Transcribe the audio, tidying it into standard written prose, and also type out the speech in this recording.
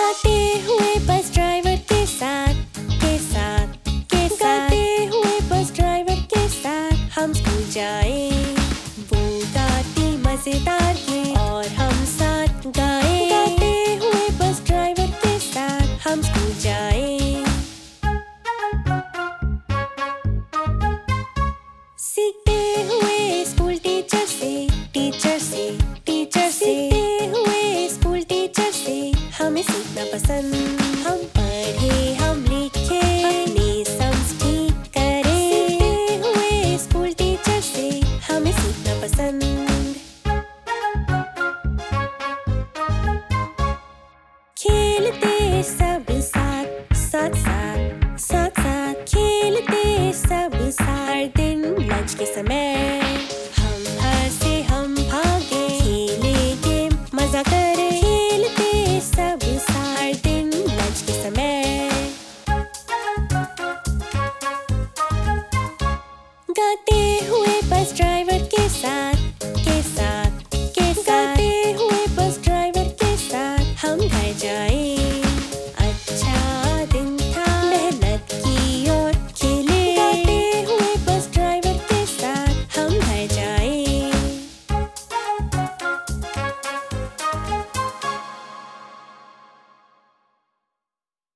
गाते हुए bus driver के साथ गाते हुए बस ड्राइवर के साथ हम स्कूल जाए। वो गाती मजेदार